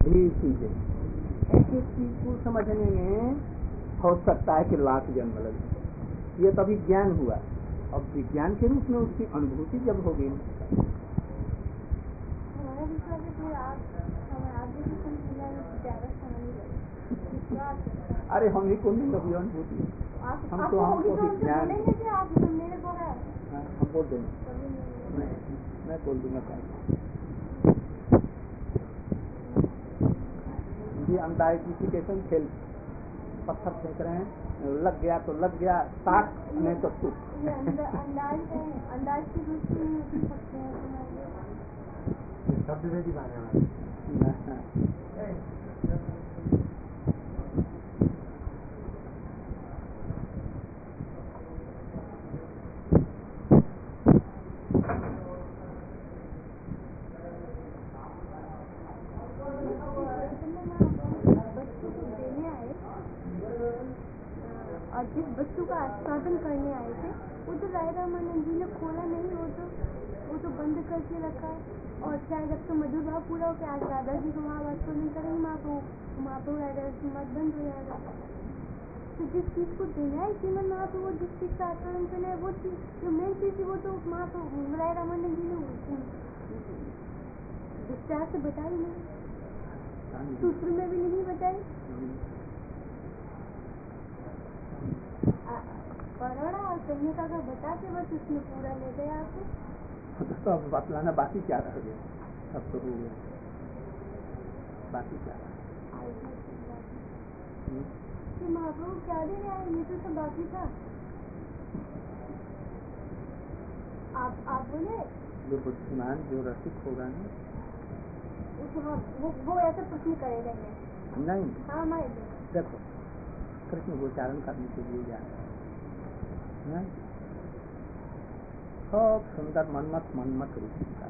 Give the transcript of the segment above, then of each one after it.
ढेर चीजें, एक एक चीज को समझने में हो सकता है कि लाख जन्म लगे। ये तभी ज्ञान हुआ। अब विज्ञान के रूप में उसकी अनुभूति जब होगी, अरे हम ही को नहीं कभी अनुभूति, हम तो हमको विज्ञान, हम बोल देंगे, मैं बोल दूंगा ये अंदाजी कैसे खेल, पत्थर फेंक रहे हैं, लग गया तो लग गया, साथ नहीं तो सुख। अंदाज की दृष्टि शब्द में दिखाने और जिस वस्तु का आस्वादन करने आए थे वो तो राय रामानंद जी ने खोला नहीं, वो तो बंद करके रखा। और चाहे जब तो मधुर भाव पूरा हो के आज राधा जी को वहाँ आस्वादन करेंगे, महाप्रभु राधा जी मत बंद हो जाएगा। तो जिस चीज को देना है श्रीमन महाप्रभु, वो जिस चीज का आस्वादन करना है, वो चीज जो मेन चीज थी वो तो महाप्रभु राय रामानंद जी ने विस्तार से बताई नहीं, सूत्र में भी नहीं बताई। परोड़ा और कन्या का बता के बस उसमें पूरा ले गया आपको। तो अब बतलाना बाकी क्या रह गया, सब तो हो गया, बाकी क्या रहा। महाप्रभु क्या दे रहा है, ये तो सब बाकी था। आप बोले जो बुद्धिमान जो रसिक होगा ना, वो ऐसा प्रश्न करेगा नहीं। हाँ मैं देखो कृष्ण गोचारण करने के लिए जा रहे हैं, बहुत सुंदर मनमत रूप का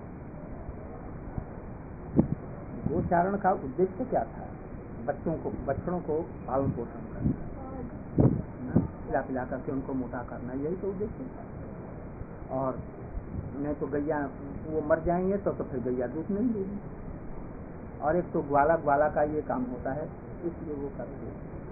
गोचारण का उद्देश्य क्या था? बच्चों को पालन पोषण करना, खिला पिला करके उनको मोटा करना, यही तो उद्देश्य था। और नहीं तो गैया वो मर जाएंगे तो फिर गैया दूध नहीं देगी, और एक तो ग्वाला का ये काम होता है, इसलिए वो करते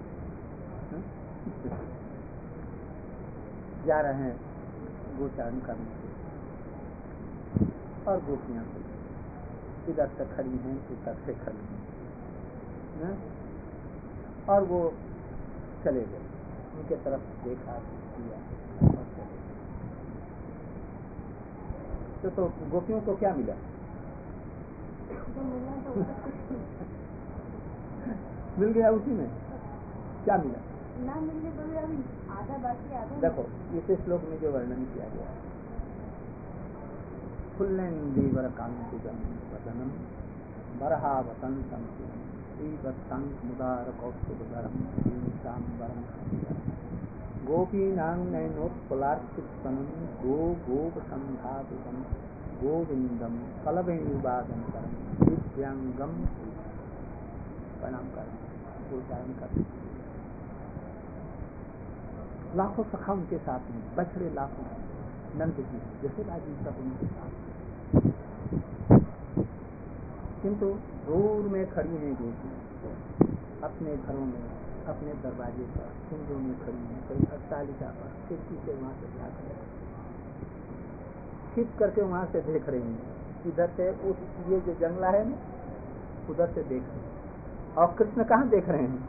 जा रहे हैं गोचारण करने के। और गोपियां इधर से खड़ी हैं, उधर से खड़ी हैं, और वो चले गए, उनके तरफ देखा किया और चले गए। तो गोपियों को क्या मिला? मिल गया उसी में, क्या मिला? ना मिलने पर भी अभी आधा बाकी आधा। देखो इस श्लोक में जो वर्णन किया गया, फुल्लेन्दीवर कांतिगम वदनम बरहा वसंतम श्रीवत्सं मुदार कौस्तुभधरम श्रीशांबरम गोपीनां नयनोत्पलार्चितस्तनम गोपसंधातुकम गोविंदम कलवेणुवादनकरम दिव्यांगम प्रणाम कर गोचारण कर। लाखों सखा उनके साथ में, बछड़े लाखों, नंद जी जैसे राजी सब उनके साथ, किंतु दूर में खड़ी हैं गोपी, अपने घरों में, अपने दरवाजे पर, कुंजों में खड़ी हैं, कहीं अट्टालिका पर, खिड़की से वहां से झाँक रहे हैं, छिप करके वहां से देख रही हैं, इधर से उस ये जो जंगला है ना, उधर से देख रहे हैं। और कृष्ण कहाँ देख रहे हैं?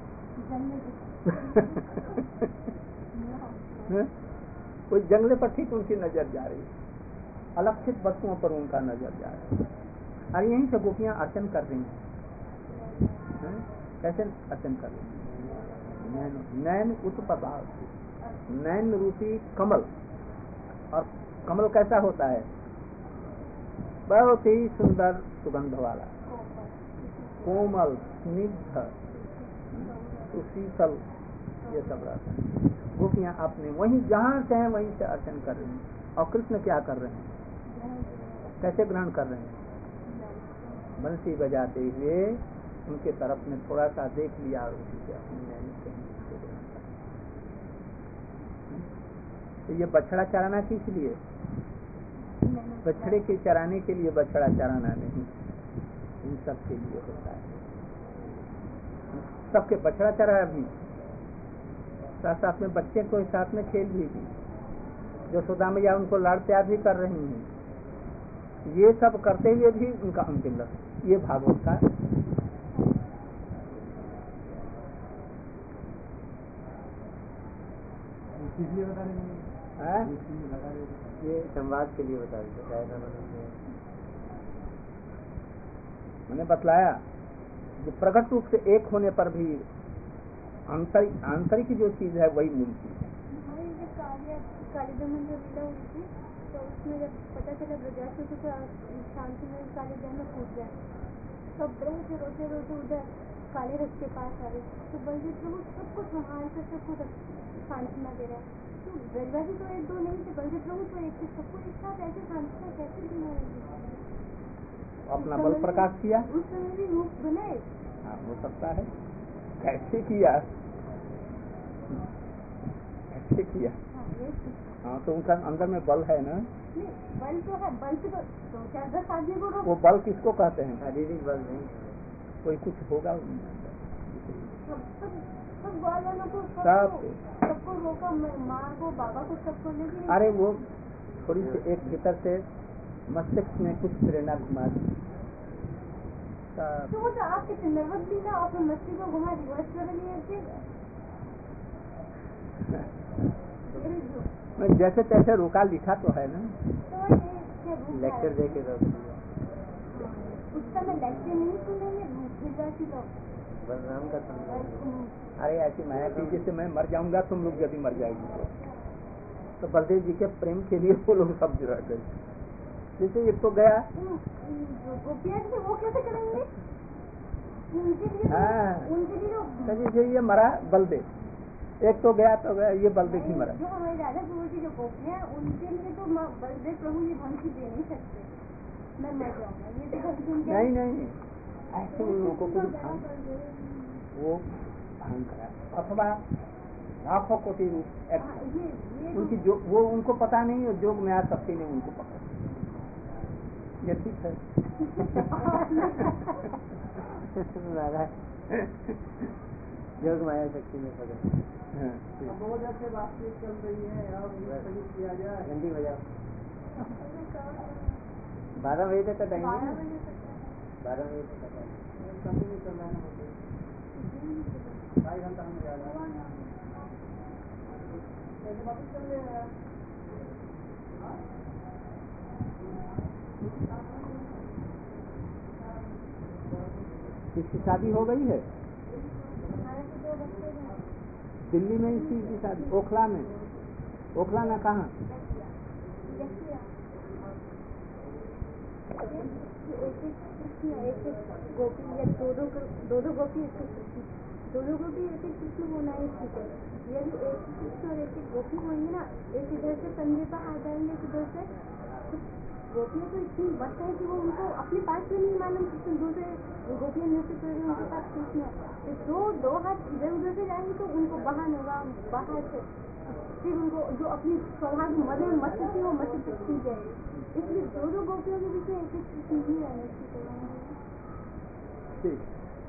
कोई जंगले पर ठीक उनकी नजर जा रही है, अलक्षित वस्तुओं पर उनका नजर जा रहा है। और यहीं से गोपियां अर्चन कर रही हैं। कैसे अर्चन कर रही हैं? नैन उत्पदा, नैन रूपी कमल। और कमल कैसा होता है? बहुत ही सुंदर सुगंध वाला, कोमल, स्निग्ध, सुशीतल, ये सब रहता है। गोपियां अपने वहीं जहाँ चाहे वहीं से अर्चन कर रही हैं। और कृष्ण क्या कर रहे हैं? कैसे ग्रहण कर रहे हैं? बंसी बजाते हुए उनके तरफ में थोड़ा सा देख लिया और उसी से अपने नैन कहीं से ग्रहण कर। तो ये बछड़ा चराना किस लिए? बछड़े के चराने के लिए बछड़ा चराना नहीं, इन सब के लिए होता है। सबके बछड़ा चढ़ा अभी, साथ साथ में बच्चे को साथ में खेल भी दी, जो सुधा मैया उनको लाड़ प्यार भी कर रही हैं। ये सब करते हुए भी उनका अंतिम लक्ष्य, ये भागवत का ये संवाद के लिए बता देते। मैंने बतलाया जो प्रकट रूप से एक होने पर भी आंतरिक जो चीज है वही मूल चीज है। कालीदमन जो लीला हुई थी तो उसमें जब पता चला ब्रजासुर को शांति में कालीदमन में कूद गया, सब ब्रह्म से रोते रोते उधर काले रथ के पास आए, तो बलदेव प्रभु सबको संभाल कर सबको सांत्वना दे रहा है। तो ब्रजवासी तो एक दो नहीं थे, बलदेव प्रभु तो एक थे, सबको एक साथ ऐसे सांत्वना कैसे देना है? अपना बल प्रकाश किया, उस समय भी रूप बनाए। हाँ हो सकता है, कैसे किया, कैसे किया? हाँ तो उनका अंदर में बल है ना। नहीं बल तो है, बल से तो 4-10 आदमी को वो बल किसको कहते हैं? शारीरिक बल नहीं, कोई कुछ होगा सबको रोका, माँ को बाबा को सबको, लेकिन अरे वो थोड़ी सी एक भीतर से मस्तिष्क में कुछ प्रेरणा घुमा दी, तो वो तो आपके नर्वस भी ना और मस्तिष्क को घुमा रिवर्स कर लिए थे। जैसे तैसे रोका, लिखा तो है ना, तो लेक्चर दे के रख दिया। उस समय लेक्चर नहीं सुनेंगे बलराम का संवाद। अरे ऐसी माया की जैसे मैं मर जाऊंगा तुम लोग यदि मर जाएगी तो बलदेव जी के प्रेम के लिए वो लोग सब जुड़ गए। जैसे एक तो गया वो कैसे करेंगे उनके लिए, हाँ जैसे ये मरा बलदेव, एक तो गया तो गया, ये बलदेव ही मरा। जो हमारे राधा प्रभु की जो गोपियां उनके लिए तो बलदेव प्रभु ये धमकी दे नहीं सकते, मैं मर जाऊंगा, ये तो नहीं ऐसे उन लोगों को कुछ वो भान करा, अथवा लाखों कोटि रूप उनकी जो वो उनको पता नहीं है, जोग में शक्ति ने उनको पकड़ा, ये ठीक है। जोग माया शक्ति में पकड़ा। बहुत अच्छे बातचीत चल रही है, और किया जाए घंटी बजाओ। 12 बजे तक का टाइम है, 12 बजे तक का टाइम कंटिन्यू चल रहा है, 2.5 घंटा में जा रहा है, वापस चल रहे हैं। इसकी शादी हो गई है दिल्ली में, इसी की शादी ओखला में, ओखला ना कहाँ? एक गोपी या दो गोपी एक कृष्ण होना ही ठीक है। यदि एक कृष्ण और एक गोपी होंगे ना, एक इधर से कंधे पर आ जाएंगे, एक इधर से, गोपियाँ तो इतनी बस है कि वो उनको अपने पास में नहीं मालूम कृष्ण, दूसरे गोपियाँ नृत्य कर रही उनके पास कृष्ण है, तो दो हाथ इधर उधर से जाएंगे तो उनको बहान होगा बाहर से, फिर उनको जो अपनी सौभाग्य मदे में मस्ती थी वो मस्ती तक छूट जाएगी, इसलिए दो गोपियों के बीच में एक कृष्ण ही रहना ठीक,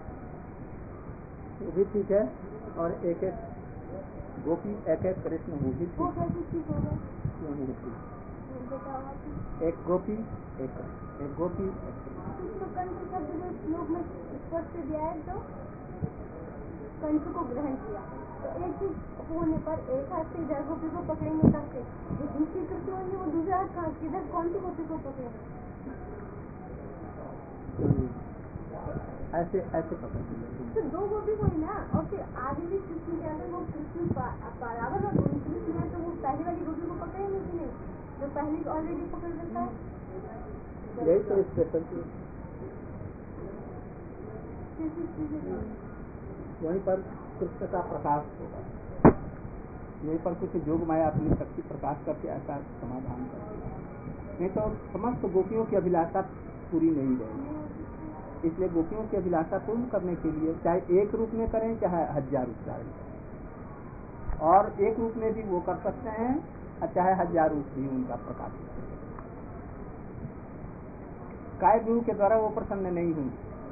वो भी ठीक है, और एक गोपी एक कृष्ण वो भी ठीक, ठीक होगा, क्यों नहीं ठीक? एक गोपी एक गोपी तो कंठ शब्द जो श्लोक में स्पष्ट दिया है, तो कंठ को ग्रहण किया, तो एक ही होने पर एक हाथ से इधर गोपी को पकड़ेंगे करके, जो दूसरी कृष्ण होंगे वो दूसरा हाथ कहाँ किधर कौन सी गोपी को पकड़ेंगे? ऐसे पकड़ेंगे तो दो गोपी हुई ना, और फिर आगे भी कृष्ण के अंदर वो कृष्ण बराबर और कृष्ण है, तो वो पहली वाली गोपी को पकड़ेंगे कि नहीं, जो पहले ऑलरेडी पकड़ रखा है, यही तो स्पेशल चीज, वहीं पर कृष्ण का प्रकाश होगा, यहीं पर कुछ जोग माया अपनी शक्ति प्रकाश करके ऐसा समाधान करती है, नहीं तो समस्त गोपियों की अभिलाषा पूरी नहीं रहेगी। इसलिए गोपियों की अभिलाषा पूर्ण करने के लिए चाहे एक रूप में करें चाहे 1000 रूप करें, और एक रूप में भी वो कर सकते हैं और चाहे 1000 रूप भी उनका प्रकाश करें। कायव्यूह के द्वारा वो प्रसन्न नहीं हुई।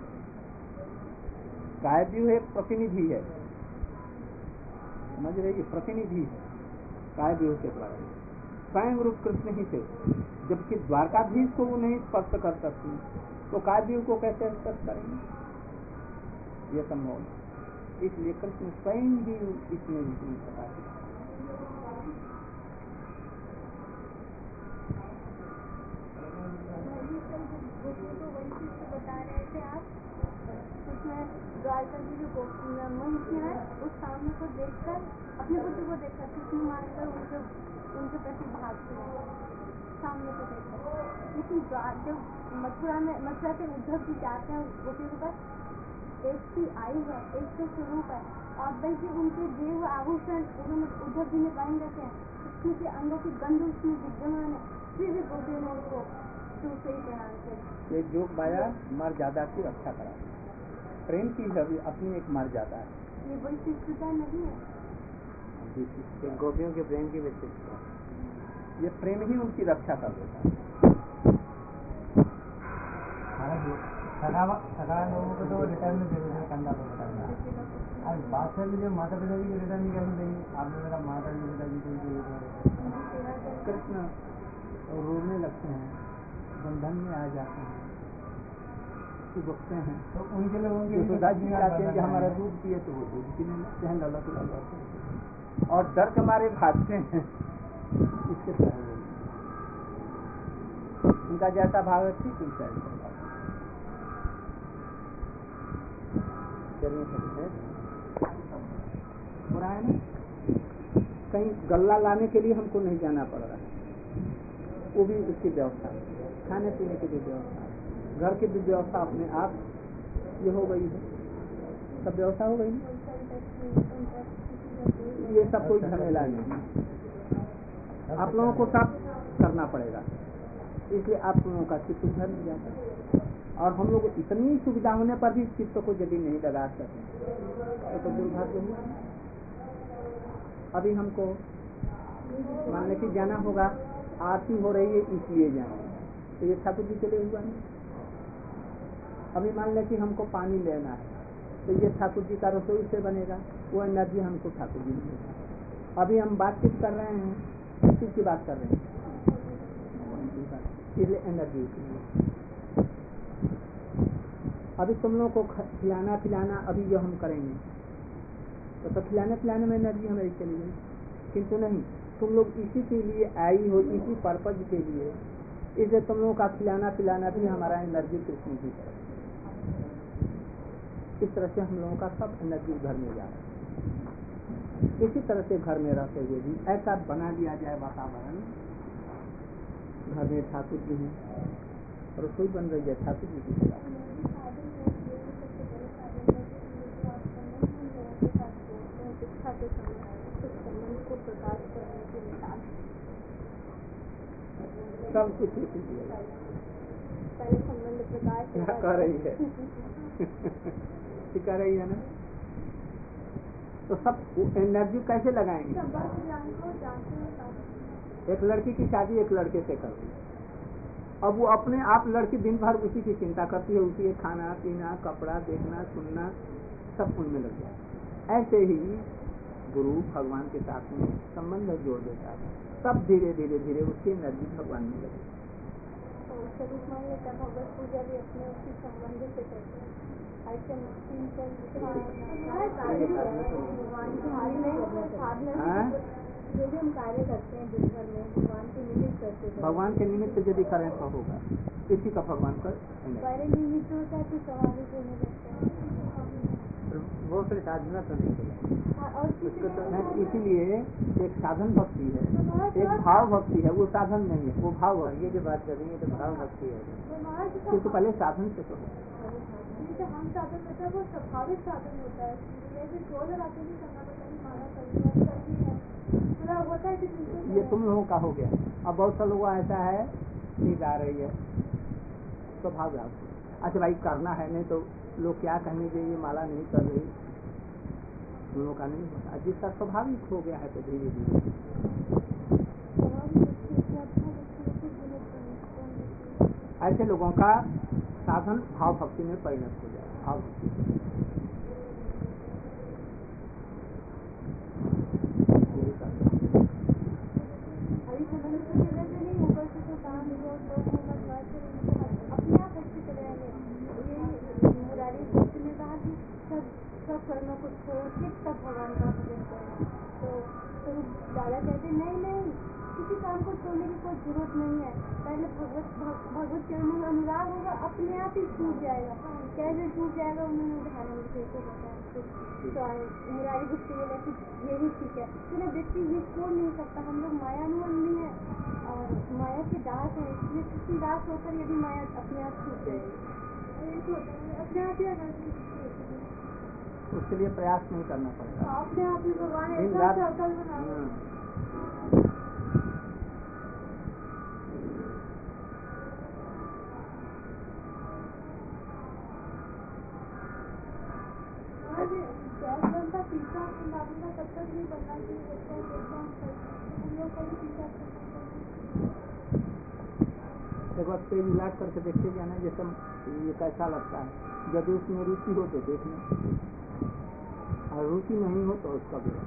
कायव्यूह एक प्रतिनिधि है, समझ रहे, प्रतिनिधि है कायव्यूह के द्वारा, स्वयं रूप कृष्ण ही थे। जबकि द्वारकाधीश को वो नहीं स्पर्श कर सकती, तो कायव्यूह को कैसे स्पर्श करेंगे, ये संभव नहीं। इसलिए कृष्ण स्वयं ही इसमें विष्णु प्रकाश है। बता रहे थे आप, उसमें द्वारका जी जो महिषी है उस सामने को देखकर, अपने पुत्र को देखकर कृष्ण मानकर उनके प्रति भागते हैं, सामने को देखकर। लेकिन जब मथुरा से उद्धव जी जाते हैं गोपियों के पास, एक ही आयु है, एक तो स्वरूप है, और बल्कि उनके दिए हुए आभूषण उद्धव जी ने पहन रखे हैं, कृष्ण के अंगों की गंध उसमें विद्यमान है, फिर भी गोपियों ने उनको दूसरे ही प्रणाम किया। ये जोग माया मर्यादा की रक्षा करा, प्रेम की अपनी एक मर्यादा है, ये बड़ी विशिष्टता नहीं है, गोपियों के प्रेम की विशिष्टता, ये प्रेम ही उनकी रक्षा कर देता है। सगा लोगों को तो रिटर्न में दे देते हैं, कंधा को बताना। आज बात है जो माता पिता जी को रिटर्न कैसे देंगे, आपने मेरा माता जी पिता जी को। कृष्ण रोने लगते हैं, बंधन में आ जाते हैं, बकते हैं, तो उनके लोगों के यशोदा जी चाहते हैं कि हमारा दूध पिए, तो वो दूध पीने लगते हैं, ललक लगाते हैं और डर के मारे भागते हैं। इसके कारण उनका जैसा भाव है ठीक उनका ऐसा भाव हो रहा है ना। कहीं गल्ला लाने के लिए हमको नहीं जाना पड़ रहा है, वो भी उसकी व्यवस्था, खाने पीने की भी व्यवस्था, घर की भी व्यवस्था अपने आप ये हो गई है, सब व्यवस्था हो गई। ये सब कोई झमेला नहीं, आप लोगों को सब करना पड़ेगा, इसलिए आप लोगों का चित्त उधर नहीं जाता। और हम लोग इतनी सुविधा होने पर भी चित्त को यदि नहीं लगा सकते तो दुर्भाग्य हुआ। अभी हमको मान लें कि जाना होगा, आरती हो रही है इसलिए जाए, तो ये ठाकुर जी के लिए हुआ नहीं। अभी मान लें कि हमको पानी लेना है, तो ये ठाकुर जी का रसोई से बनेगा, वो एनर्जी हमको ठाकुर जी मिलेगा। अभी हम बातचीत कर रहे हैं, किस चीज की बात कर रहे हैं, इसलिए एनर्जी। अभी तुम लोगों को खिलाना पिलाना अभी जो हम करेंगे, तो खिलाने पिलाने में एनर्जी हमारी चली गई, किंतु नहीं, तुम लोग इसी के लिए आई हो, इसी पर्पज के लिए, इसलिए तुम लोगों का खिलाना पिलाना भी हमारा एनर्जी कृष्ण की तरफ। इस तरह से हम लोगों का सब एनर्जी घर में जा रहा है। इसी तरह से घर में रहते हुए भी ऐसा बना दिया जाए वातावरण, घर में ठाकुर जी हैं, रसोई बन रही है ठाकुर जी की तरह। सब कुछ क्या कर रही है कर रही है ना, तो सब एनर्जी कैसे लगाएंगे। एक लड़की की शादी एक लड़के से कर दी, अब वो अपने आप लड़की दिन भर उसी की चिंता करती है, उसी के खाना पीना कपड़ा देखना सुनना सब उनमें लग जाए। ऐसे ही गुरु भगवान के साथ में संबंध जोड़ देता है, सब धीरे धीरे धीरे उसकी एनर्जी भगवान में लगे। भगवत पूजा भी अपने उसी संबंध से करते हैं। जो भी हम कार्य करते हैं दिन भर में भगवान के निमित्त करते हैं, भगवान के निमित्त यदि करें तो होगा, इसी का भगवान का निमित्त होता है तो स्वाभाविक होने लगता है, वो फिर साधना तो नहीं चला। और इसीलिए एक साधन भक्ति है, एक भाव भक्ति है, वो साधन नहीं है, वो भाव भक्ति। ये जो बात कर रही है तो भाव भक्ति है, किंतु पहले साधन से तो हम साधन करते हैं वो स्वाभाविक साधन होता है, जोर लगाते नहीं करना पड़ता कि माना करनी है, पूरा होता है कि ये तुम लोगों का हो गया। अब बहुत सा लोगों ऐसा है नींद आ रही है, स्वभाव अच्छा भाई करना है, नहीं तो लोग क्या कहेंगे ये माला नहीं कर रही, लोगों का नहीं होता। जिसका स्वाभाविक हो गया है तो धीरे धीरे ऐसे लोगों का साधन भाव भक्ति में परिणत हो जाए। भाव भक्ति भगवान का भजन करें। तो दादा कहते नहीं, किसी काम को छोड़ने की कोई जरूरत नहीं है। पहले भगवत चरणों में अनुराग होगा, अपने आप ही छूट जाएगा। कैसे छूट जाएगा उन्होंने उदाहरण देके बताया। तो मुरारी गुप्त बोला कि यही ठीक है, तो व्यक्ति ये छोड़ नहीं सकता। हम लोग मायानुबंधी है और माया के दास है, इसलिए किसी दास होकर यदि माया अपने आप छूट जाएगी, अपने आप ही उसके लिए प्रयास नहीं करना पड़ता। अपने आप ही भगवान दिन ऐसा रात सर्कल बना गैस बनता पीछा का तब तक नहीं बनना चाहिए। एक बार तेज मिलाट करके देखते जाना जैसे ये कैसा लगता है। यदि उसमें रुचि हो तो देखना, और रुचि नहीं हो तो उसका भी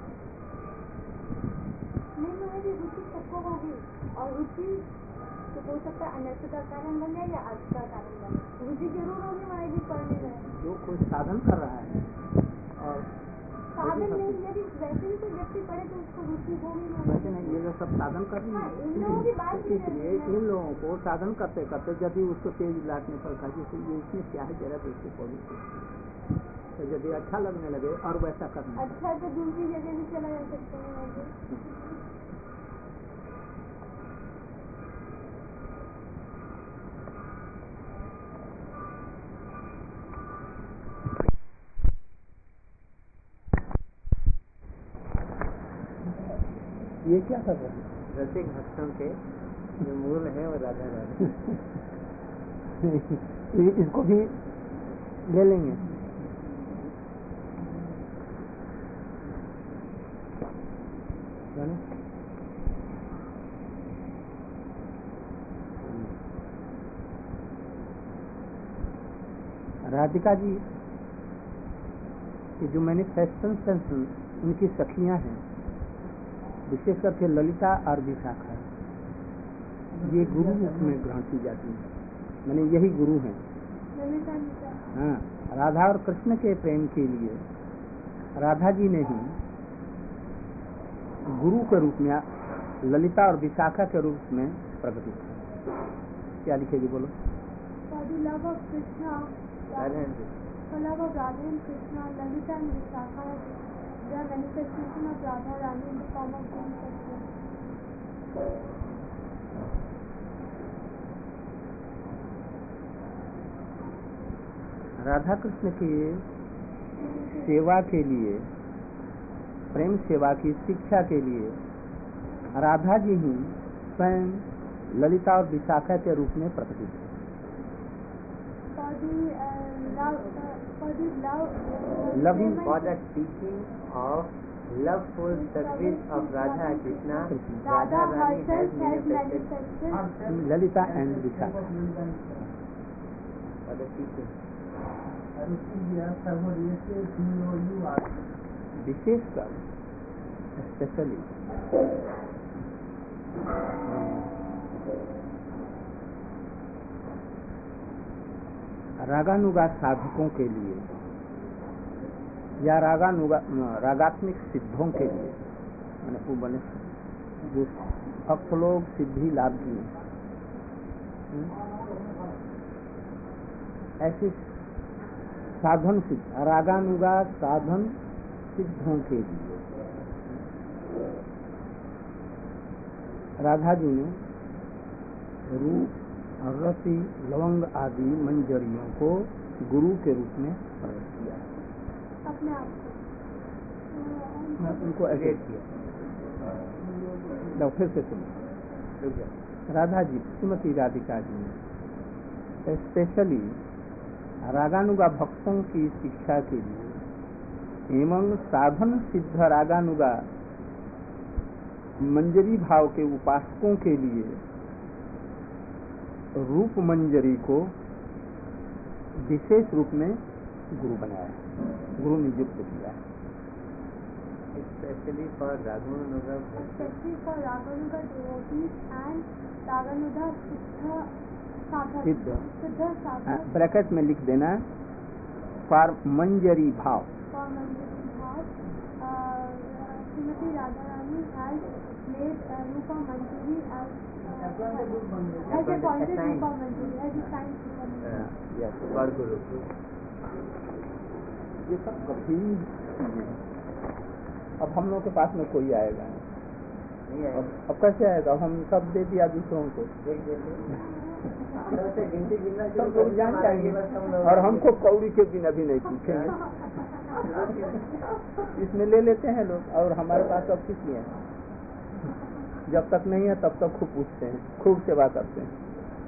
नहीं। रुचि सबको होगी, और रुचि तो हो सकता है अनर्थ का कारण बन जाए या अर्थ का कारण बन जाए। रुचि जरूर होगी हमारे भी पढ़ने में। जो कोई साधन कर रहा है और साधन नहीं, यदि वैसे भी कोई व्यक्ति पढ़े तो उसको रुचि होगी। वैसे नहीं, ये जो सब साधन कर रही है इन लोगों की बात नहीं इसलिए इन लोगों को साधन करते करते यदि उसको तेज लाटने पर कहा जैसे ये इसमें क्या है जरा देखते पड़े, तो यदि अच्छा लगने लगे और वैसा करना अच्छा तो दूसरी जगह भी चला जा सकते हैं। ये क्या कर रहे हैं? रसिक भक्तों के जो मूल है वो राधा रानी। इसको भी ले लेंगे। राधिका जी कि जो मैनिफेस्टेशंस उनकी सखियां हैं, विशेष करके ललिता और विशाखा, ये गुरु रूप में ग्रहण की जाती है। मैंने यही गुरु हैं। हाँ, राधा और कृष्ण के प्रेम के लिए राधा जी ने ही गुरु के रूप में ललिता और विशाखा के रूप में प्रकटित किया। क्या लिखेगी बोलो? Krishna, Lalita and Vishakha, the manifestation of Radha Rani in the form of Guru Satya. Radha Krishna की सेवा के लिए, प्रेम सेवा की शिक्षा के लिए राधा जी ही स्वयं ललिता और विशाखा के रूप में प्रकटित है। Loving for the teaching of loveful service of Radha Krishna, Radha Rani has manifested Lalita and Vishakha for the teaching. विशेषकर स्पेशली रागानुगा साधकों के लिए या रागात्मिक सिद्धों के लिए, मैंने वो बने जो भक्त लोग सिद्धि लाभ किए, ऐसे साधन सिद्ध रागानुगा साधन सिद्धों के लिए राधा जी ने रूप, रति, लवंग आदि मंजरियों को गुरु के रूप में प्रकट किया। अपने आप मैं उनको एडेट किया। फिर से सुनो, राधा जी, श्रीमती राधिका जी ने स्पेशली रागानुगा भक्तों की शिक्षा के लिए एवं साधन सिद्ध रागानुगा मंजरी भाव के उपासकों के लिए रूप मंजरी को विशेष रूप में गुरु बनाया है, गुरु नियुक्त किया है। Especially for Raganuga devotees and Raganuga सिद्ध Siddha ब्रैकेट में लिख देना फॉर मंजरी भाव। for Manjari Bhav, Srimati Radharani has made Rupa Manjari as appointed Rupa Manjari, as assigned Rupa Manjari. for Guru. ये सब गंभीर चीजें हैं। अब हम लोग के पास में कोई आएगा नहीं है अब कैसे आएगा? हम सब दे दिया दूसरों को, सब लोग जान जाएंगे और हमको कौड़ी के बिना भी नहीं पूछेंगे। इसमें ले लेते हैं लोग, और हमारे पास अब किस लिए है? जब तक नहीं है तब तक खूब पूछते हैं, खूब सेवा करते हैं।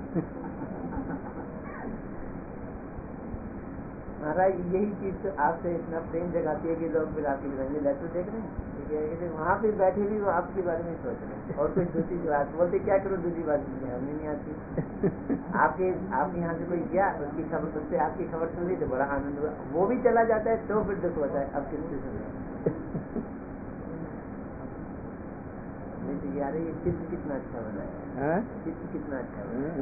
महाराज यही चीज तो आपसे इतना प्रेम जगाती है कि लोग फिर आपकी लेटर देख रहे हैं, वहाँ पे बैठे भी वो आपके बारे में सोच रहे हैं और कोई दूसरी बात बोलते, क्या करो दूसरी बात हमें नहीं आती। आपके यहाँ से कोई गया, उसकी खबर, उससे आपकी खबर सुन ली तो बड़ा आनंद हुआ, वो भी चला जाता है तो फिर दुख होता है। अब किससे सुने? यार ये चित्र कितना अच्छा बनाया है, चित्र कितना अच्छा बनाया।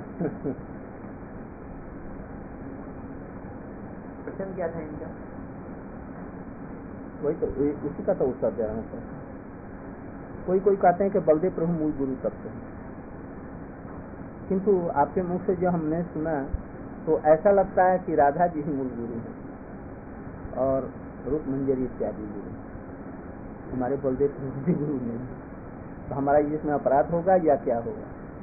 प्रश्न क्या था इनका? वही तो उसी का तो उत्तर दे रहा हूँ। कोई कहते हैं कि बलदेव प्रभु मूल गुरु तत्व हैं, किंतु आपके मुख से जो हमने सुना तो ऐसा लगता है कि राधा जी ही मूल गुरु हैं और रूप मंजरी इत्यादि गुरु, हमारे बलदेव प्रभु जी गुरु नहीं। तो हमारा इसमें अपराध होगा या क्या होगा?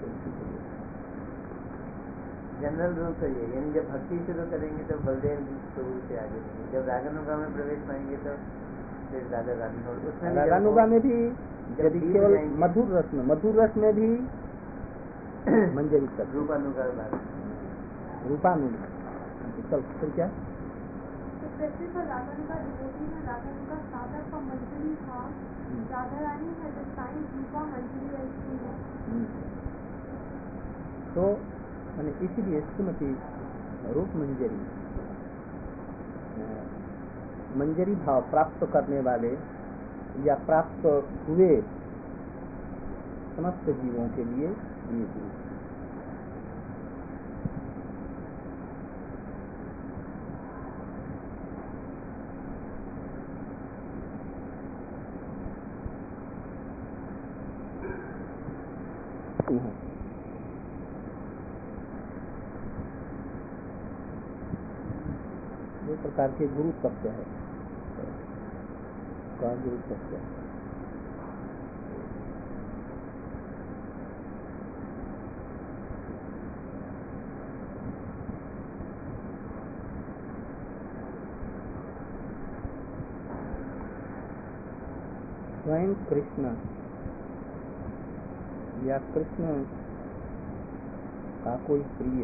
जनरल रूल तो ये, यानी जब भक्ति शुरू करेंगे तो बलदेव प्रभु से आगे बढ़ेंगे, जब रागानुगा में प्रवेश पाएंगे तो फिर राधा रानी। और उसमें रागानुगा में भी यदि केवल मधुर रस में भी मंजरी तक रूपानुगा चल फिर क्या? Raganuga devotee and Raganuga sadhak for Manjari Bhav, Radharani has assigned Rupa Manjari as Guru. तो मैंने इसीलिए श्रीमती रूप मंजरी भाव प्राप्त करने वाले या प्राप्त हुए समस्त जीवों के लिए ये गुरु। दो प्रकार के गुरु तत्व है, गुरु तत्व स्वयं कृष्ण या कृष्ण का कोई प्रिय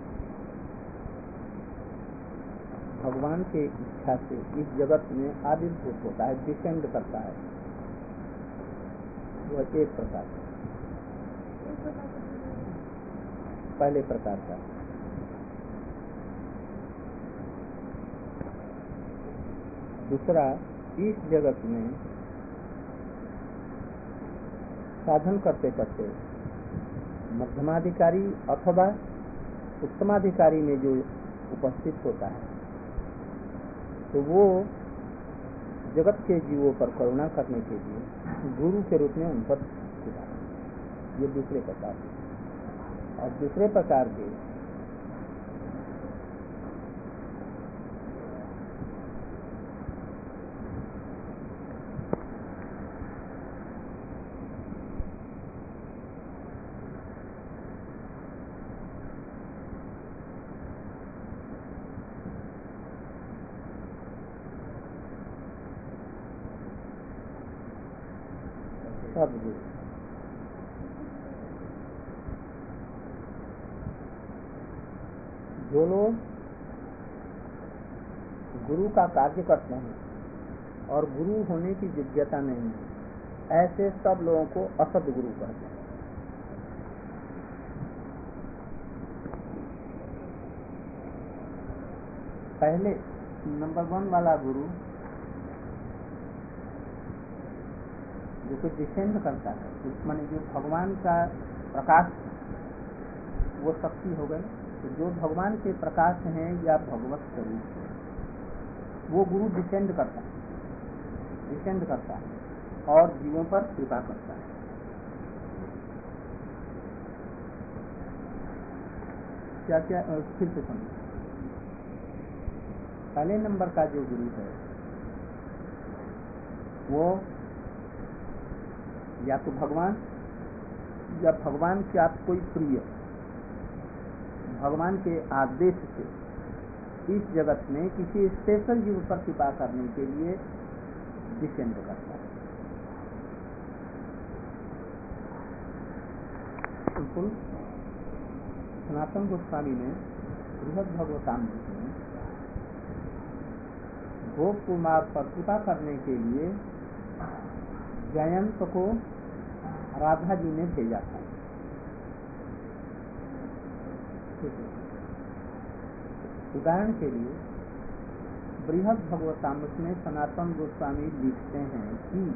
भगवान के इच्छा से इस जगत में आविर्भूत होता है, डिसेंड करता है, वह एक प्रकार पहले प्रकार का। दूसरा, इस जगत में साधन करते करते मध्यमाधिकारी अथवा उत्तमाधिकारी में जो उपस्थित होता है तो वो जगत के जीवों पर करुणा करने के लिए गुरु के रूप में उन पर खुदा, ये दूसरे प्रकार के। और दूसरे प्रकार के सब गुरु, जो लोग गुरु का कार्य करते हैं और गुरु होने की योग्यता नहीं है, ऐसे सब लोगों को असद गुरु कहते हैं। पहले नंबर 1 वाला गुरु जो कुछ डिसेंड करता है, माने जो भगवान का प्रकाश वो शक्ति हो गई, तो जो भगवान के प्रकाश हैं या भगवत स्वरूप है, वो गुरु डिसेंड करता है और जीवों पर कृपा करता है। क्या क्या फिर से समझो। पहले नंबर का जो गुरु है वो या तो भगवान या भगवान के आप कोई प्रिय, भगवान के आदेश से इस जगत में किसी स्पेशल जीव पर कृपा करने के लिए डिसेंड करता है। बिल्कुल सनातन गोस्वामी ने बृहद भगवतामृत में गोप कुमार पर कृपा करने के लिए जयंत को राधा जी ने भेजा था। उदाहरण के लिए बृहद भगवतामृत में सनातन गोस्वामी लिखते हैं कि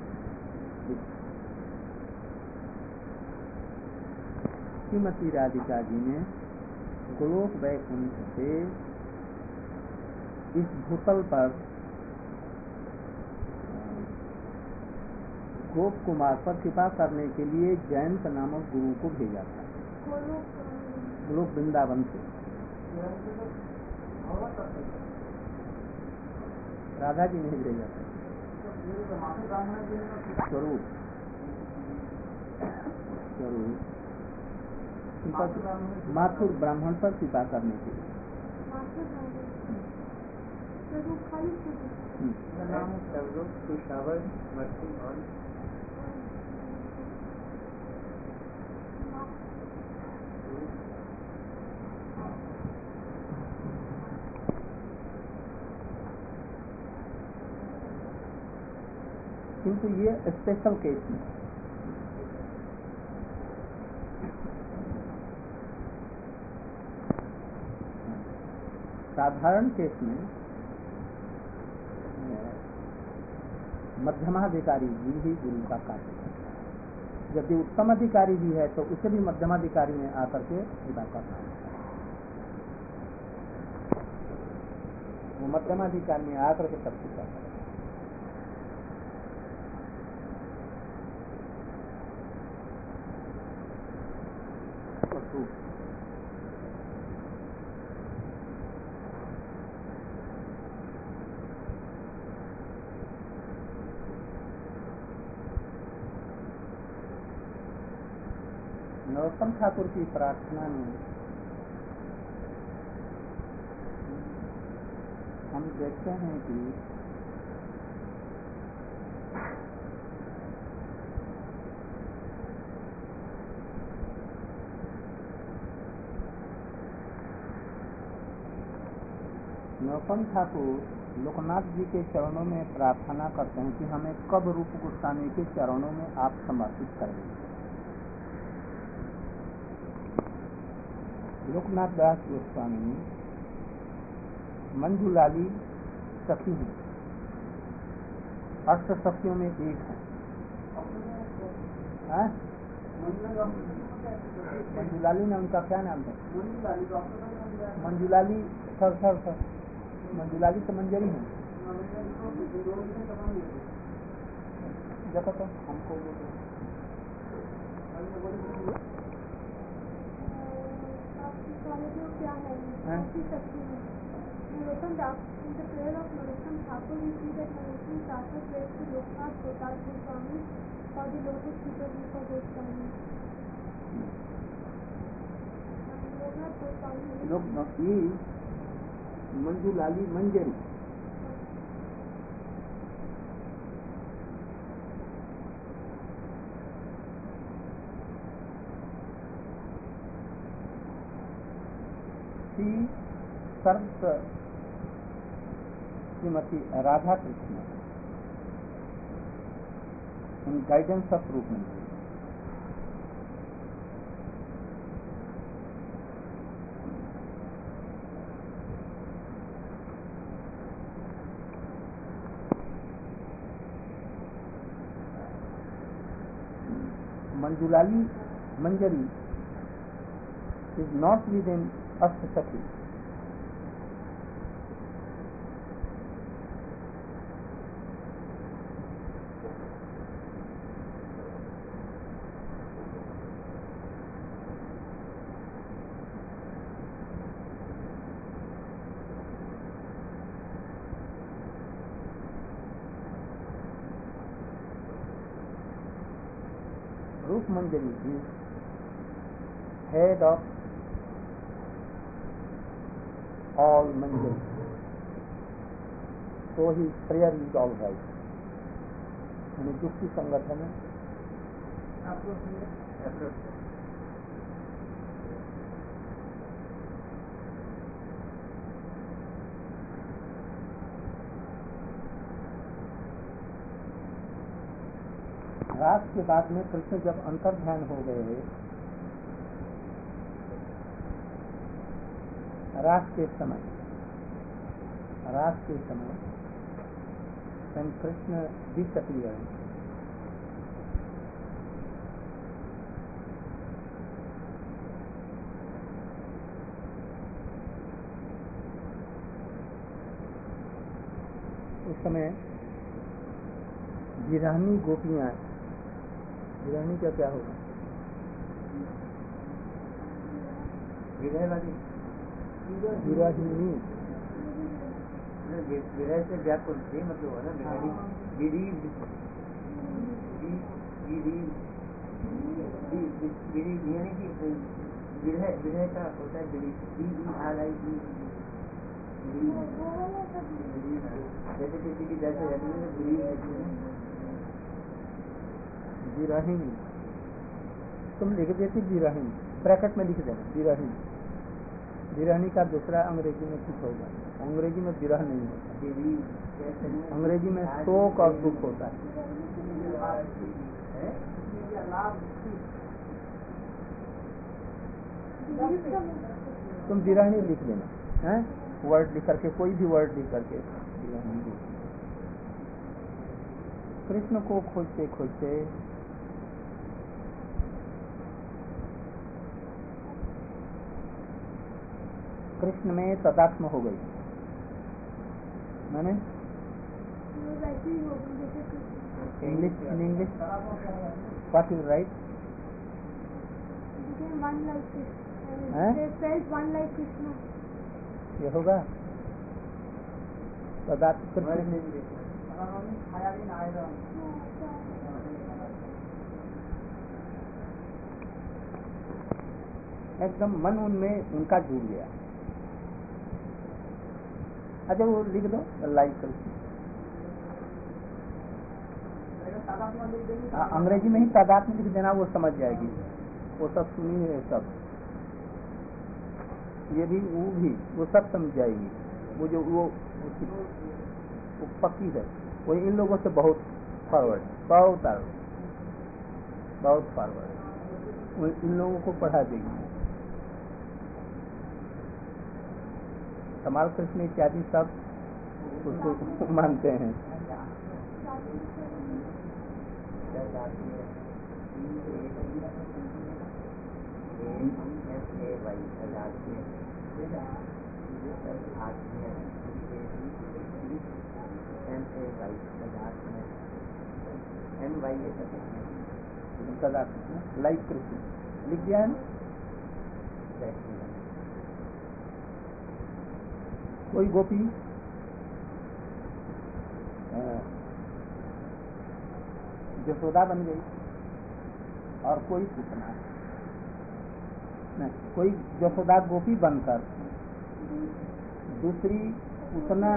श्रीमती राधिका जी ने गोलोक वैकुंठ से इस भूतल पर गोप कुमार पर कृपा करने के लिए जयंत नामक गुरु को भेजा था, गोलोक वृंदावन से। राधा जी ने भेजा था। स्वरूप माथुर ब्राह्मण पर कृपा करने के लिए। किंतु ये स्पेशल केस में, साधारण केस में मध्यमाधिकारी भी गुरु का कार्य है। यदि उत्तम अधिकारी भी है तो उसे भी मध्यमाधिकारी में आकर के कृपा करना है। वो मध्यमाधिकारी में आकर के सब कृपा करना। नरोत्तम ठाकुर की प्रार्थना में हम देखते हैं कि नरोत्तम ठाकुर लोकनाथ जी के चरणों में प्रार्थना करते हैं कि हमें कब रूप गोस्वामी के चरणों में आप समर्पित करेंगे। लोकनाथ दास गोस्वामी मंजूलाली सखी हैं, अष्ट सखियों में एक है। मंजूलाली ने उनका क्या नाम है? मंजूलाली सर मंजूलाली तो मंजरी है। देखो तो हमको क्या है? Narottam Thakur, in the prayer of Narottam Thakur, we see that Narottam Thakur prays to Loknath Goswami for the lotus feet of Rupa Goswami. Loknath Goswami Manjulali Manjari सर्व Shrimati Radha Krishna in guidance of Rupa में मंजुलाली मंजरी is not within Astasakhi. Rup Manjari is head of all Manjari. So his prayer is all right. यानी युक्ति संगठन है। रास के बाद में कृष्ण जब अंतर्ध्यान हो गए, रास के समय when Krishna disappeared, उस समय विरहनी गोपियां, विरहनी का क्या होगा? विरहिणी विरह से व्याकुल थे, मतलब है ना विरह का होता है जैसे किसी की जैसे रहती है विरहिणी, तुम लिख देती विरहिणी, ब्रैकेट में लिख देना विरहिणी। विरहिणी का दूसरा अंग्रेजी में कुछ होगा, अंग्रेजी में विरह नहीं होता, अंग्रेजी में शोक और दुख होता है। तुम विरहिणी लिख देना है, वर्ड लिख करके, कोई भी वर्ड लिख करके विरहिणी लिख। कृष्ण को खोजते खोजते कृष्ण में तदात्म हो गई। मैंने English, in English what is right? ये होगा तदात्म कृष्ण। एकदम मन उनमें उनका जुड़ गया। अच्छा वो लिख दो लाइक करके, अंग्रेजी में ही तादात्म्य लिख देना, वो समझ जाएगी, वो सब सुनी है सब, ये भी वो भी वो सब समझ जाएगी। वो जो वो पक्की है, वो इन लोगों से बहुत फॉरवर्ड, बहुत फॉरवर्ड, इन लोगों को पढ़ा देगी। कमाल कृष्ण इत्यादि सब उसको मानते हैं। लाइक कृष्ण लिख दिया है ना। कोई गोपी यशोदा बन गई और कोई पूतना नहीं, कोई यशोदा गोपी बनकर दूसरी पूतना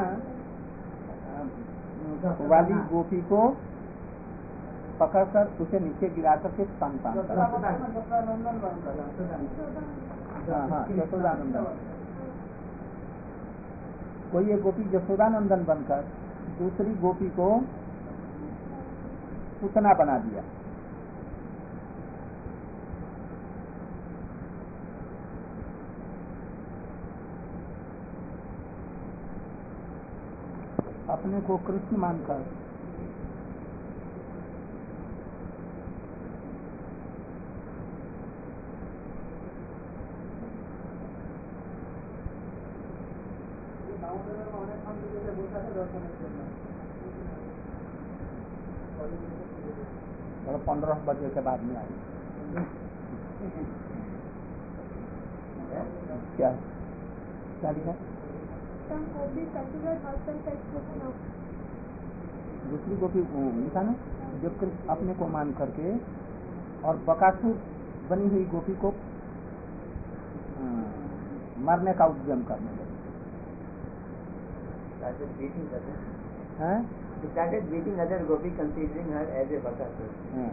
वाली गोपी को पकड़कर उसे नीचे गिरा करके स्तनपान करा। हाँ यशोदानंदन। कोई एक गोपी यशोदानंदन बनकर दूसरी गोपी को पूतना बना दिया। अपने को कृष्ण मानकर चलो 15 बजे के बाद में आई क्या क्या लिखा? दूसरी गोपी लिखा ना, जो कृष्ण अपने को मान करके और बकासुर बनी हुई गोपी को मारने का उद्यम करने लगे। He started beating other gopi, considering her as a Bakasur.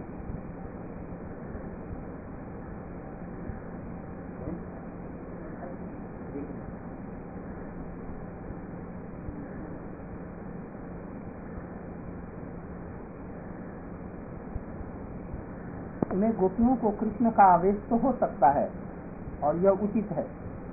में गोपियों को कृष्ण का आवेश तो हो सकता है और यह उचित है,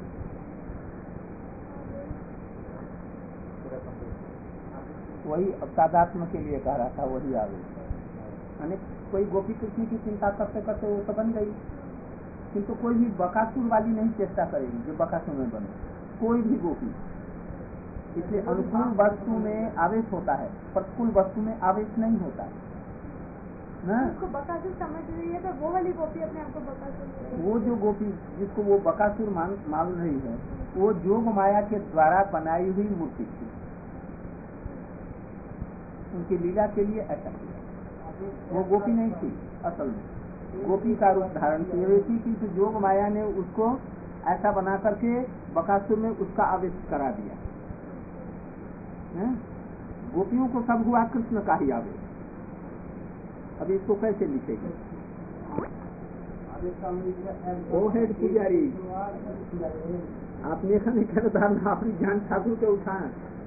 वही तादात्म्य के लिए कह रहा था, वही आवेश है। यानी कोई गोपी कृष्ण की चिंता करते करते वो तो बन गई, किंतु कोई भी बकासुर वाली नहीं चेष्टा करेगी जो बकासुर में बने, कोई भी गोपी। इसलिए अनुकूल वस्तु में आवेश होता है, प्रतिकूल वस्तु में आवेश नहीं होता है ना। उसको बकासुर समझ रही है तो वो वाली गोपी अपने आप को बकासुर, वो जो गोपी जिसको वो बकासुर मान रही है, वो जोग माया के द्वारा बनाई हुई मूर्ति थी, उनकी लीला के लिए ऐसा किया। वो गोपी नहीं थी, असल में गोपी का रूप धारण किए हुई थी, किंतु जोग माया ने उसको ऐसा बना करके बकासुर में उसका आवेश करा दिया। गोपियों को सब हुआ कृष्ण का ही आवेश। अब इसको कैसे लिखेंगे? ओ हेड पुजारी, आपने धारणा अपनी ज्ञान ठाकुर के उठाए।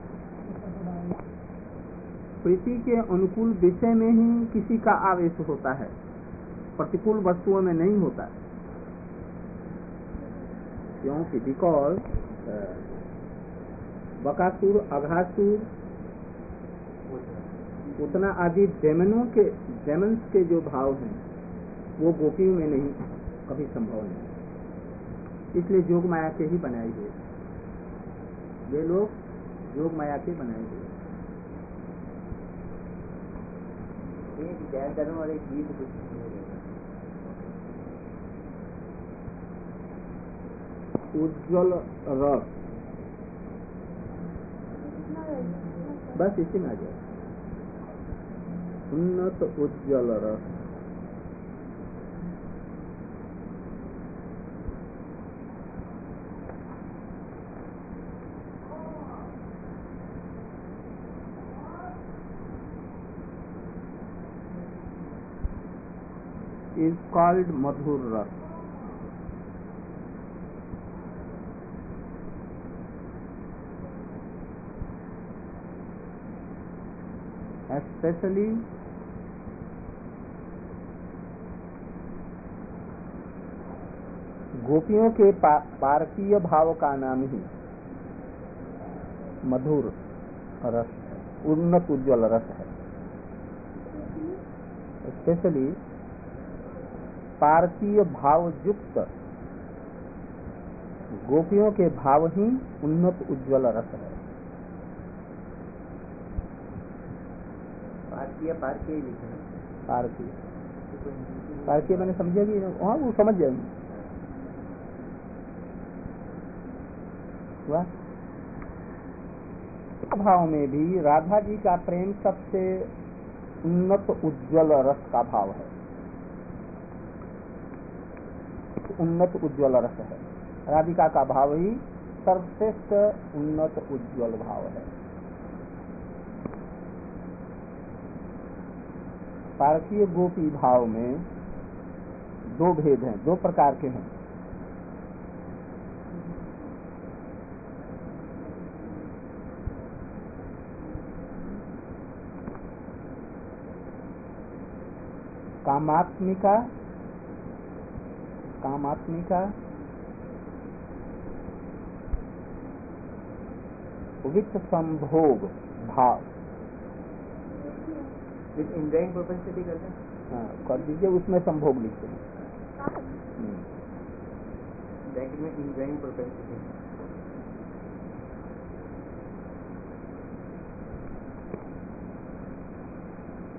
प्रीति के अनुकूल विषय में ही किसी का आवेश होता है, प्रतिकूल वस्तुओं में नहीं होता। क्योंकि बिकॉज बकासुर, अघासुर, उतना आदि डेमन्स के जो भाव हैं वो गोपियों में नहीं, कभी संभव नहीं। इसलिए जोग माया के ही बनाए हुए, वे लोग जोग माया के बनाए हुए। एक विचार करूं और एक गीत कुछ उज्ज्वल रस, बस इसी में आ जाए। उन्नत उज्ज्वल रस, is called madhur ras. Especially गोपियों के पारकीय भाव का नाम ही मधुर रस, उन्नत उज्ज्वल रस है। स्पेशली पारकीय भाव युक्त गोपियों के भाव ही उन्नत उज्ज्वल रस है। पारकीय पारकीय मैंने समझेगी, हाँ वो समझ जाएंगे। भाव में भी राधा जी का प्रेम सबसे उन्नत उज्ज्वल रस का भाव है, उन्नत उज्ज्वल रस है। राधिका का भाव ही सर्वश्रेष्ठ उन्नत उज्ज्वल भाव है। पारकीय गोपी भाव में दो भेद हैं, दो प्रकार के हैं। कामात्मिका वित्त संभोग भाव, इंजॉइंग प्रोपेंसिटी करते हैं। हाँ कर दीजिए, उसमें संभोग लिखते हैं। ब्रैकेट में इंजॉइंग प्रोपेंसिटी।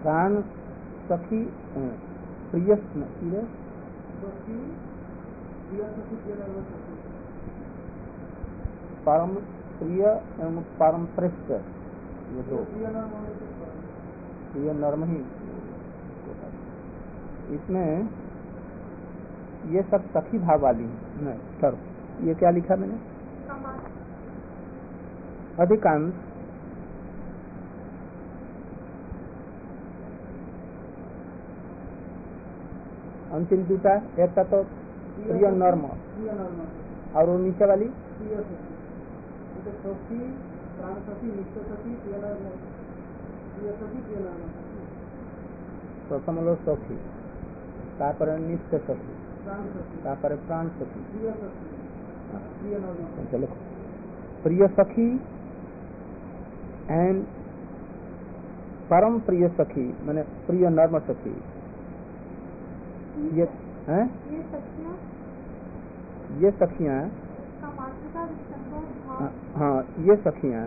प्राण सखी प्रिय परम प्रिय एवं परम पृष्ठ, ये दो प्रिय नर्म ही। इसमें ये सब सखी भाव वाली है। सर ये क्या लिखा मैंने? अधिकांश अंतिम दूसरा एक का तो प्रिय नर्म और वो नीचे वाली प्रथम लो सखी, तापर नित्य सखी, तापर प्राण सखी। चलो प्रिय सखी एंड परम प्रिय सखी माने प्रिय नर्म सखी। ये हैं? ये सखियां हाँ ये सखियां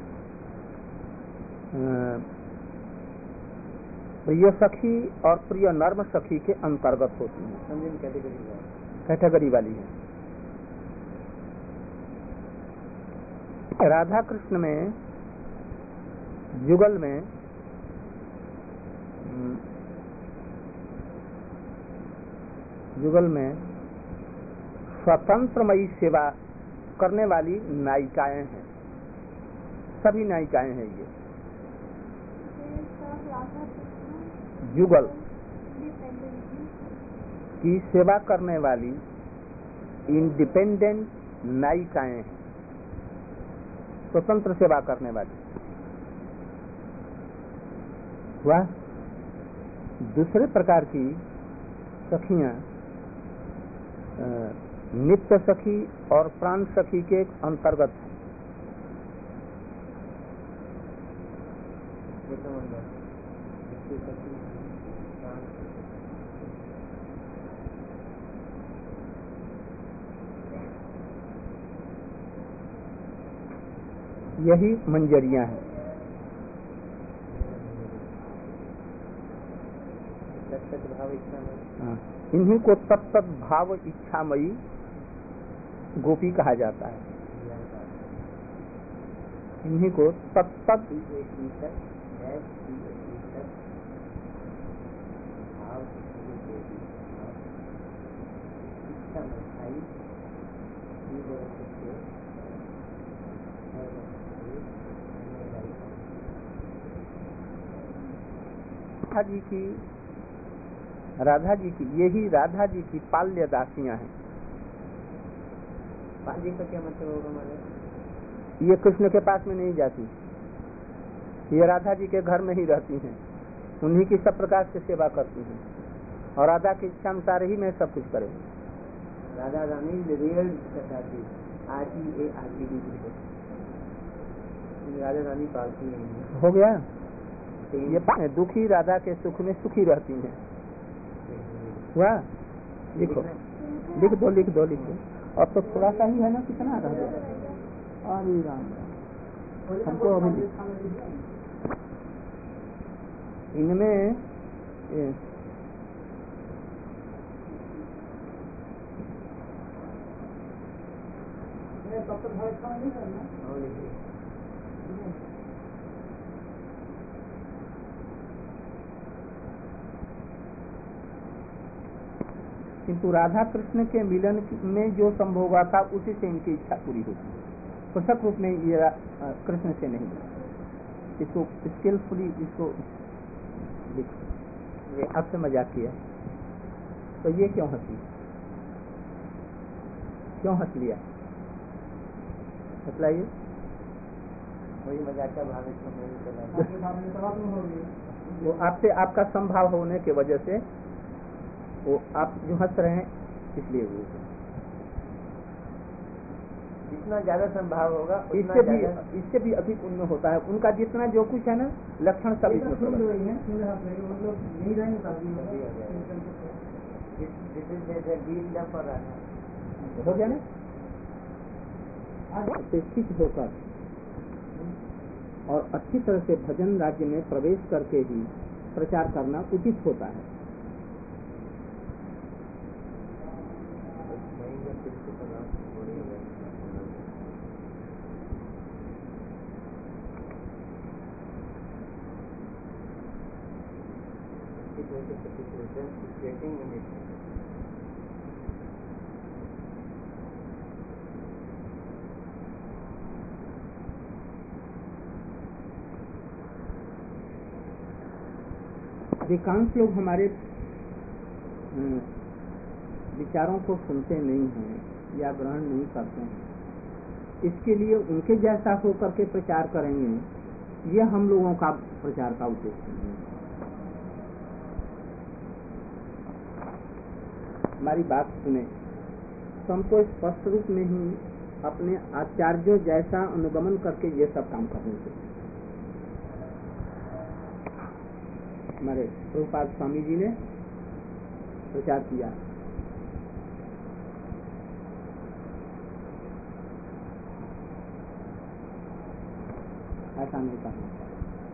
प्रिय सखी और प्रिय नर्म सखी के अंतर्गत होती हैं, कैटेगरी वाली है। राधा कृष्ण में युगल में स्वतंत्रमयी सेवा करने वाली नायिकाएं हैं, सभी नायिकाएं हैं। ये युगल की सेवा करने वाली इंडिपेंडेंट नायिकाएं हैं, स्वतंत्र सेवा करने वाली। वह दूसरे प्रकार की सखियां नित्य सखी और प्राण सखी के अंतर्गत है। यही मंजरियां हैं। इन्हीं को तत्त भाव इच्छामयी गोपी कहा जाता है। इन्हीं को तत्त राधा जी की यही राधा जी की पाल्य दासियां हैं। पाल्य का क्या मतलब होगा हमारे? ये कृष्ण के पास में नहीं जाती, ये राधा जी के घर में ही रहती हैं, उन्हीं की सब प्रकार से सेवा करती हैं और राधा की इच्छा अनुसार ही मैं सब कुछ करेंगे। राधा रानी रियल राधा रानी पालती है। हो गया ये दुखी राधा के सुख में सुखी रहती हैं। वाह लिखो, लिख दो लिख दो लिख दो। अब तो थोड़ा सा ही है ना, कितना रह गया? अरे राम हमको अभी इनमें किंतु राधा कृष्ण के मिलन में जो संभव हुआ था उसी से इनकी इच्छा पूरी होती है। पृथक रूप में ये कृष्ण से नहीं। इसको स्किलफुली इसको ये आपसे मजाक किया तो ये क्यों हंसी, क्यों हंस लिया? बतलाइए। वही मजाक का भाव वो आपसे आपका संभाव होने के वजह से वो आप जो हंस रहे हैं इसलिए वो जितना ज्यादा संभाव होगा इससे भी अधिक उनमें होता है। उनका जितना जो कुछ है ना लक्षण सब इसमें हो गया ना। शिक्षित होकर और अच्छी तरह से भजन राज्य में प्रवेश करके ही प्रचार करना उचित होता है। अधिकांश लोग हमारे विचारों को सुनते नहीं हैं या ग्रहण नहीं करते हैं। इसके लिए उनके जैसा होकर के प्रचार करेंगे, यह हम लोगों का प्रचार का उद्देश्य नहीं है। हमारी बात सुने तो हमको स्पष्ट रूप में ही अपने आचार्यों जैसा अनुगमन करके ये सब काम करने चाहिए। हमारे प्रभुपाद स्वामी जी ने प्रचार किया, ऐसा नहीं करना चाहिए।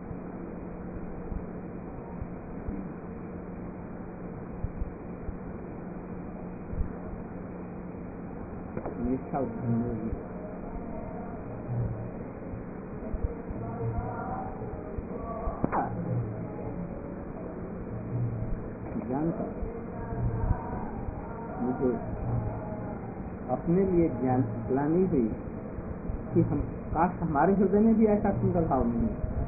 निष्ठा उत्पन्न होगी। जानकर मुझे अपने लिए ज्ञान ग्लानि हुई कि हम काश हमारे हृदय में भी ऐसा सुंदर भाव नहीं है।